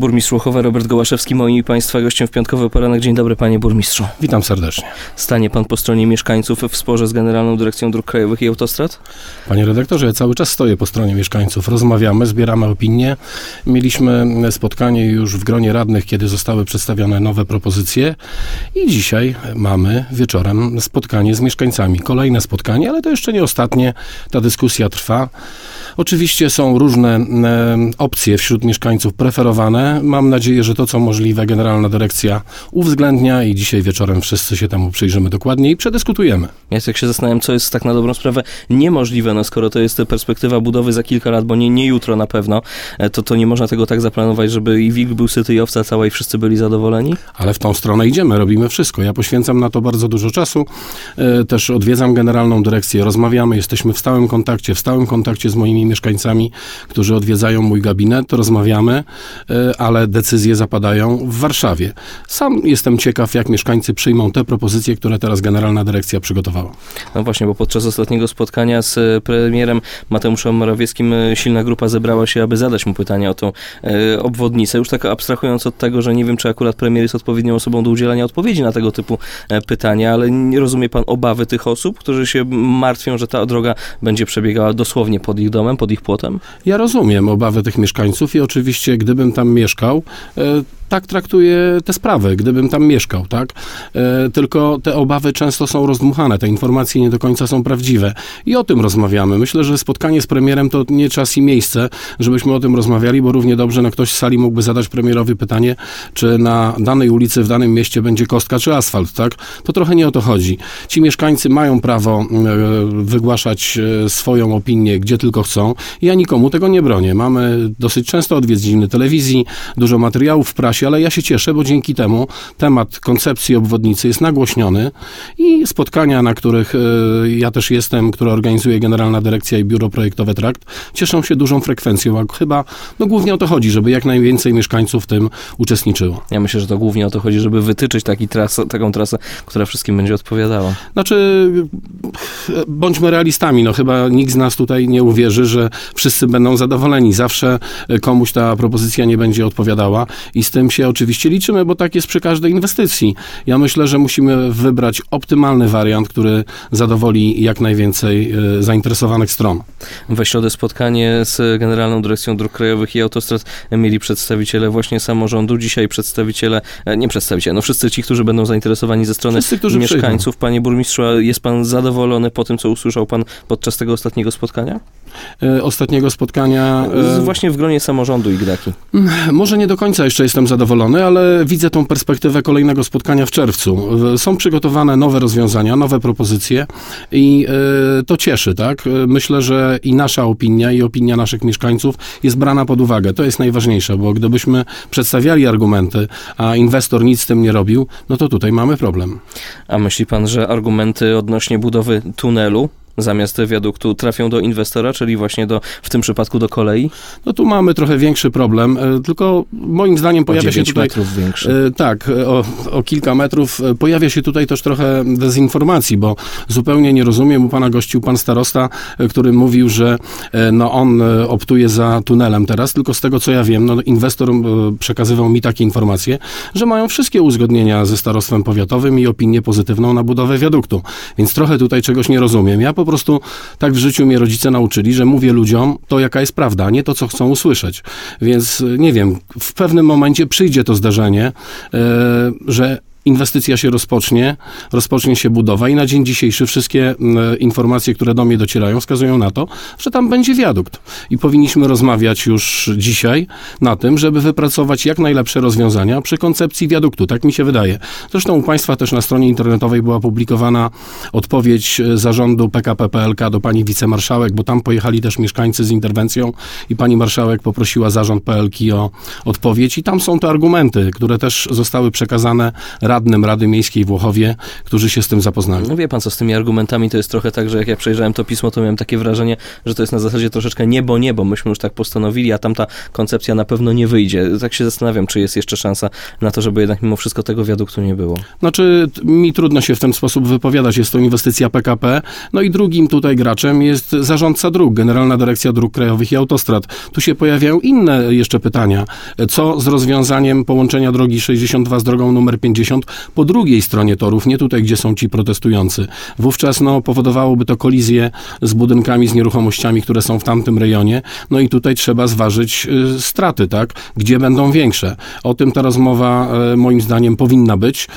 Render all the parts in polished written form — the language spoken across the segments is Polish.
Burmistrz Łochowa Robert Gołaszewski, moim i Państwa gościem w piątkowy poranek. Dzień dobry, panie burmistrzu. Witam serdecznie. Stanie pan po stronie mieszkańców w sporze z Generalną Dyrekcją Dróg Krajowych i Autostrad? Panie redaktorze, ja cały czas stoję po stronie mieszkańców. Rozmawiamy, zbieramy opinie. Mieliśmy spotkanie już w gronie radnych, kiedy zostały przedstawione nowe propozycje i dzisiaj mamy wieczorem spotkanie z mieszkańcami. Kolejne spotkanie, ale to jeszcze nie ostatnie. Ta dyskusja trwa. Oczywiście są różne opcje wśród mieszkańców preferowane. Mam nadzieję, że to, co możliwe, Generalna Dyrekcja uwzględnia i dzisiaj wieczorem wszyscy się temu przyjrzymy dokładnie i przedyskutujemy. Ja tak się zastanawiam, co jest tak na dobrą sprawę niemożliwe, skoro to jest perspektywa budowy za kilka lat, bo nie jutro na pewno, to nie można tego tak zaplanować, żeby i wilk był syty i owca cała i wszyscy byli zadowoleni? Ale w tą stronę idziemy, robimy wszystko. Ja poświęcam na to bardzo dużo czasu. Też odwiedzam Generalną Dyrekcję, rozmawiamy, jesteśmy w stałym kontakcie z moimi mieszkańcami, którzy odwiedzają mój gabinet, rozmawiamy, ale decyzje zapadają w Warszawie. Sam jestem ciekaw, jak mieszkańcy przyjmą te propozycje, które teraz Generalna Dyrekcja przygotowała. No właśnie, bo podczas ostatniego spotkania z premierem Mateuszem Morawieckim silna grupa zebrała się, aby zadać mu pytanie o tą obwodnicę. Już tak abstrahując od tego, że nie wiem, czy akurat premier jest odpowiednią osobą do udzielania odpowiedzi na tego typu pytania, ale nie rozumie pan obawy tych osób, którzy się martwią, że ta droga będzie przebiegała dosłownie pod ich domem, pod ich płotem? Ja rozumiem obawy tych mieszkańców i oczywiście, gdybym tam mieszkał, tak traktuję te sprawy, gdybym tam mieszkał, tak? Tylko te obawy często są rozdmuchane, te informacje nie do końca są prawdziwe. I o tym rozmawiamy. Myślę, że spotkanie z premierem to nie czas i miejsce, żebyśmy o tym rozmawiali, bo równie dobrze ktoś z sali mógłby zadać premierowi pytanie, czy na danej ulicy, w danym mieście będzie kostka czy asfalt, tak? To trochę nie o to chodzi. Ci mieszkańcy mają prawo wygłaszać swoją opinię, gdzie tylko chcą. Ja nikomu tego nie bronię. Mamy dosyć często odwiedziny telewizji, dużo materiałów w prasie, ale ja się cieszę, bo dzięki temu temat koncepcji obwodnicy jest nagłośniony i spotkania, na których ja też jestem, które organizuje Generalna Dyrekcja i Biuro Projektowe Trakt, cieszą się dużą frekwencją, a chyba głównie o to chodzi, żeby jak najwięcej mieszkańców w tym uczestniczyło. Ja myślę, że to głównie o to chodzi, żeby wytyczyć taką trasę, która wszystkim będzie odpowiadała. Znaczy, bądźmy realistami, chyba nikt z nas tutaj nie uwierzy, że wszyscy będą zadowoleni. Zawsze komuś ta propozycja nie będzie odpowiadała i z tym się oczywiście liczymy, bo tak jest przy każdej inwestycji. Ja myślę, że musimy wybrać optymalny wariant, który zadowoli jak najwięcej zainteresowanych stron. We środę spotkanie z Generalną Dyrekcją Dróg Krajowych i Autostrad mieli przedstawiciele właśnie samorządu, dzisiaj wszyscy ci, którzy będą zainteresowani ze strony mieszkańców. Przyjdą. Panie burmistrzu, jest pan zadowolony po tym, co usłyszał pan podczas tego ostatniego spotkania? Ostatniego spotkania... Właśnie w gronie samorządu i GDAKi. Może nie do końca jeszcze jestem zadowolony, ale widzę tą perspektywę kolejnego spotkania w czerwcu. Są przygotowane nowe rozwiązania, nowe propozycje i to cieszy, tak? Myślę, że i nasza opinia, i opinia naszych mieszkańców jest brana pod uwagę. To jest najważniejsze, bo gdybyśmy przedstawiali argumenty, a inwestor nic z tym nie robił, to tutaj mamy problem. A myśli pan, że argumenty odnośnie budowy tunelu zamiast wiaduktu trafią do inwestora, czyli właśnie w tym przypadku do kolei? Tu mamy trochę większy problem, tylko moim zdaniem pojawia się tutaj... metrów większy. Tak, o kilka metrów. Pojawia się tutaj też trochę dezinformacji, bo zupełnie nie rozumiem. U pana gościł pan starosta, który mówił, że on optuje za tunelem teraz, tylko z tego co ja wiem, inwestor przekazywał mi takie informacje, że mają wszystkie uzgodnienia ze starostwem powiatowym i opinię pozytywną na budowę wiaduktu. Więc trochę tutaj czegoś nie rozumiem. Ja po prostu tak w życiu mnie rodzice nauczyli, że mówię ludziom to, jaka jest prawda, a nie to, co chcą usłyszeć. Więc nie wiem, w pewnym momencie przyjdzie to zdarzenie, że inwestycja się rozpocznie się budowa i na dzień dzisiejszy wszystkie informacje, które do mnie docierają, wskazują na to, że tam będzie wiadukt. I powinniśmy rozmawiać już dzisiaj na tym, żeby wypracować jak najlepsze rozwiązania przy koncepcji wiaduktu. Tak mi się wydaje. Zresztą u państwa też na stronie internetowej była publikowana odpowiedź zarządu PKP PLK do pani wicemarszałek, bo tam pojechali też mieszkańcy z interwencją i pani marszałek poprosiła zarząd PLK o odpowiedź i tam są te argumenty, które też zostały przekazane radnym Rady Miejskiej w Łochowie, którzy się z tym zapoznali. No wie pan co, z tymi argumentami to jest trochę tak, że jak ja przejrzałem to pismo, to miałem takie wrażenie, że to jest na zasadzie troszeczkę niebo, myśmy już tak postanowili, a tamta koncepcja na pewno nie wyjdzie. Tak się zastanawiam, czy jest jeszcze szansa na to, żeby jednak mimo wszystko tego wiaduktu nie było. Znaczy, mi trudno się w ten sposób wypowiadać. Jest to inwestycja PKP. No i drugim tutaj graczem jest zarządca dróg, Generalna Dyrekcja Dróg Krajowych i Autostrad. Tu się pojawiają inne jeszcze pytania. Co z rozwiązaniem połączenia drogi 62 z drogą numer 50 po drugiej stronie torów, nie tutaj, gdzie są ci protestujący. Wówczas powodowałoby to kolizję z budynkami, z nieruchomościami, które są w tamtym rejonie. No i tutaj trzeba zważyć straty, tak? Gdzie będą większe. O tym ta rozmowa moim zdaniem powinna być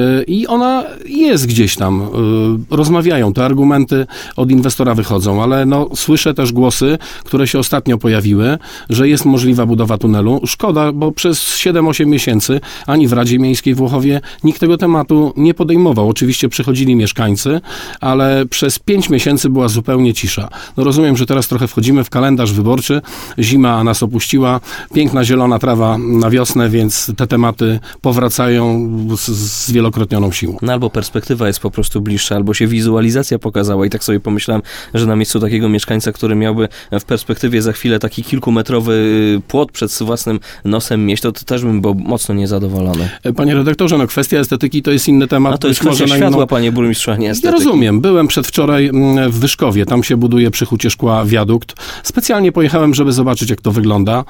i ona jest gdzieś tam. Rozmawiają, te argumenty od inwestora wychodzą, ale słyszę też głosy, które się ostatnio pojawiły, że jest możliwa budowa tunelu. Szkoda, bo przez 7-8 miesięcy ani w Radzie Miejskiej w Łochowie nikt tego tematu nie podejmował. Oczywiście przychodzili mieszkańcy, ale przez 5 miesięcy była zupełnie cisza. Rozumiem, że teraz trochę wchodzimy w kalendarz wyborczy, zima nas opuściła, piękna zielona trawa na wiosnę, więc te tematy powracają z zwielokrotnioną siłą. Albo perspektywa jest po prostu bliższa, albo się wizualizacja pokazała i tak sobie pomyślałem, że na miejscu takiego mieszkańca, który miałby w perspektywie za chwilę taki kilkumetrowy płot przed własnym nosem mieć, to też bym był mocno niezadowolony. Panie redaktorze, kwestia estetyki to jest inny temat. To jest kwestia światła, panie burmistrzu, a nie estetyki. Ja rozumiem. Byłem przedwczoraj w Wyszkowie. Tam się buduje przy Hucie Szkła wiadukt. Specjalnie pojechałem, żeby zobaczyć, jak to wygląda.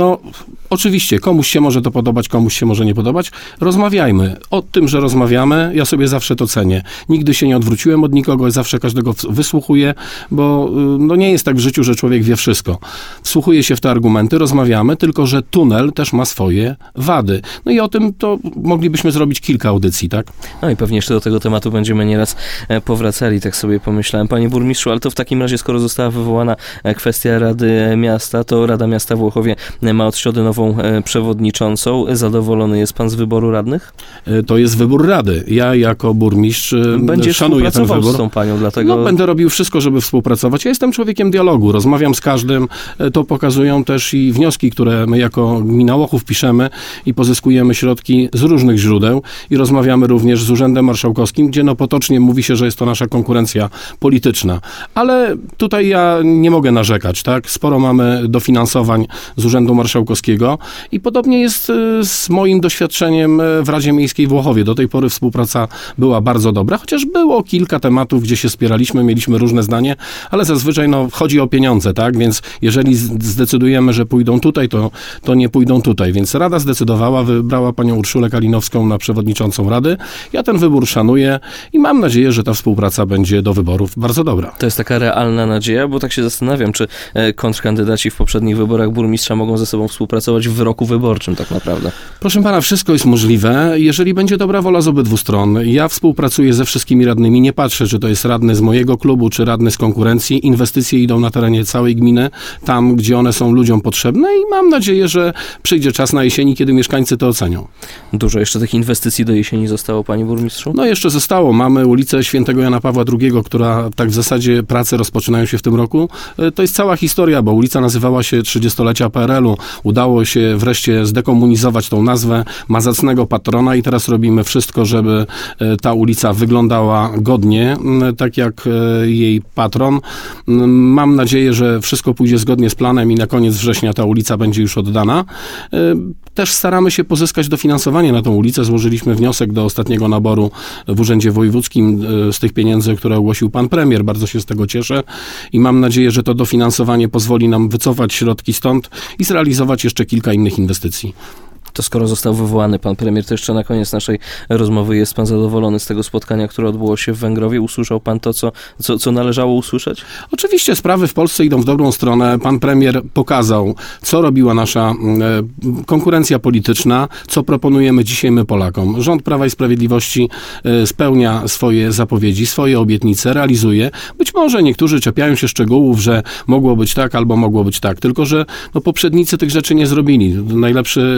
Oczywiście, komuś się może to podobać, komuś się może nie podobać. Rozmawiajmy. O tym, że rozmawiamy, ja sobie zawsze to cenię. Nigdy się nie odwróciłem od nikogo, zawsze każdego wysłuchuję, bo nie jest tak w życiu, że człowiek wie wszystko. Wsłuchuje się w te argumenty, rozmawiamy, tylko że tunel też ma swoje wady. I o tym to moglibyśmy zrobić kilka audycji, tak? I pewnie jeszcze do tego tematu będziemy nieraz powracali, tak sobie pomyślałem. Panie burmistrzu, ale to w takim razie, skoro została wywołana kwestia Rady Miasta, to Rada Miasta w Łochowie ma od środy nową przewodniczącą. Zadowolony jest pan z wyboru radnych? To jest wybór Rady. Ja jako burmistrz szanuję ten wybór. Z tą panią, dlatego... Będę robił wszystko, żeby współpracować. Ja jestem człowiekiem dialogu, rozmawiam z każdym. To pokazują też i wnioski, które my jako gmina Łochów piszemy i pozyskujemy środki z różnych źródeł i rozmawiamy również z Urzędem Marszałkowskim, gdzie potocznie mówi się, że jest to nasza konkurencja polityczna. Ale tutaj ja nie mogę narzekać, tak? Sporo mamy dofinansowań z Urzędu Marszałkowskiego i podobnie jest z moim doświadczeniem w Radzie Miejskiej w Łochowie. Do tej pory współpraca była bardzo dobra, chociaż było kilka tematów, gdzie się spieraliśmy, mieliśmy różne zdanie, ale zazwyczaj chodzi o pieniądze, tak? Więc jeżeli zdecydujemy, że pójdą tutaj, to nie pójdą tutaj. Więc Rada zdecydowała, wybrała panią Urszulę Kalinowską na przewodniczącą Rady. Ja ten wybór szanuję i mam nadzieję, że ta współpraca będzie do wyborów bardzo dobra. To jest taka realna nadzieja, bo tak się zastanawiam, czy kontrkandydaci w poprzednich wyborach burmistrza mogą ze sobą współpracować w roku wyborczym tak naprawdę. Proszę pana, wszystko jest możliwe, jeżeli będzie dobra wola z obydwu stron. Ja współpracuję ze wszystkimi radnymi, nie patrzę, czy to jest radny z mojego klubu, czy radny z konkurencji. Inwestycje idą na terenie całej gminy, tam, gdzie one są ludziom potrzebne i mam nadzieję, że przyjdzie czas na jesieni, kiedy mieszkańcy to ocenią. Dużo jeszcze tych inwestycji do jesieni zostało, panie burmistrzu? Jeszcze zostało. Mamy ulicę Świętego Jana Pawła II, która tak w zasadzie prace rozpoczynają się w tym roku. To jest cała historia, bo ulica nazywała się 30-lecia PRL-u. Udało się wreszcie zdekomunizować tą nazwę, ma zacnego patrona i teraz robimy wszystko, żeby ta ulica wyglądała godnie, tak jak jej patron. Mam nadzieję, że wszystko pójdzie zgodnie z planem i na koniec września ta ulica będzie już oddana. Też staramy się pozyskać dofinansowanie na tą ulicę. Złożyliśmy wniosek do ostatniego naboru w Urzędzie Wojewódzkim z tych pieniędzy, które ogłosił pan premier. Bardzo się z tego cieszę i mam nadzieję, że to dofinansowanie pozwoli nam wycofać środki stąd i zrealizować jeszcze kilka innych inwestycji. To skoro został wywołany pan premier, to jeszcze na koniec naszej rozmowy, jest pan zadowolony z tego spotkania, które odbyło się w Węgrowie? Usłyszał pan to, co należało usłyszeć? Oczywiście sprawy w Polsce idą w dobrą stronę. Pan premier pokazał, co robiła nasza konkurencja polityczna, co proponujemy dzisiaj my Polakom. Rząd Prawa i Sprawiedliwości spełnia swoje zapowiedzi, swoje obietnice, realizuje. Być może niektórzy czepiają się szczegółów, że mogło być tak albo mogło być tak, tylko że poprzednicy tych rzeczy nie zrobili. Najlepszy przykład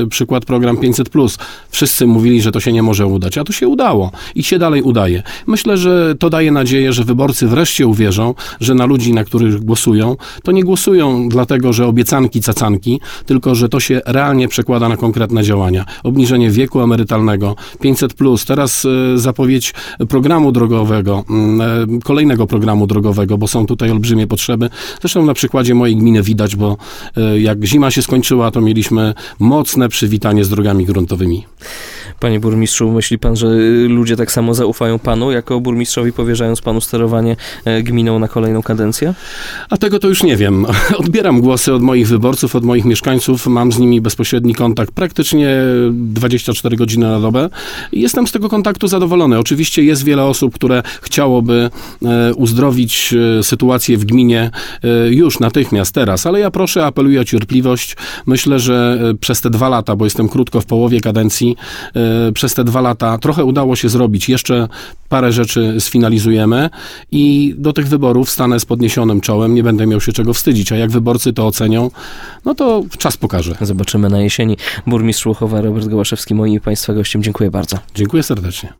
program 500+. Wszyscy mówili, że to się nie może udać, a to się udało i się dalej udaje. Myślę, że to daje nadzieję, że wyborcy wreszcie uwierzą, że na ludzi, na których głosują, to nie głosują dlatego, że obiecanki, cacanki, tylko że to się realnie przekłada na konkretne działania. Obniżenie wieku emerytalnego, 500+, teraz zapowiedź programu drogowego, kolejnego programu drogowego, bo są tutaj olbrzymie potrzeby. Zresztą na przykładzie mojej gminy widać, bo jak zima się skończyła, to mieliśmy mocne przywitanie z drogami gruntowymi. Panie burmistrzu, myśli pan, że ludzie tak samo zaufają panu, jako burmistrzowi, powierzając panu sterowanie gminą na kolejną kadencję? A tego to już nie wiem. Odbieram głosy od moich wyborców, od moich mieszkańców, mam z nimi bezpośredni kontakt praktycznie 24 godziny na dobę i jestem z tego kontaktu zadowolony. Oczywiście jest wiele osób, które chciałoby uzdrowić sytuację w gminie już natychmiast, teraz, ale ja proszę, apeluję o cierpliwość. Myślę, że przez te 2 lata, bo jestem krótko w połowie kadencji, przez te 2 lata trochę udało się zrobić. Jeszcze parę rzeczy sfinalizujemy i do tych wyborów stanę z podniesionym czołem. Nie będę miał się czego wstydzić, a jak wyborcy to ocenią, no to czas pokaże. Zobaczymy na jesieni. Burmistrz Łochowa Robert Gołaszewski, moim i państwa gościem. Dziękuję bardzo. Dziękuję serdecznie.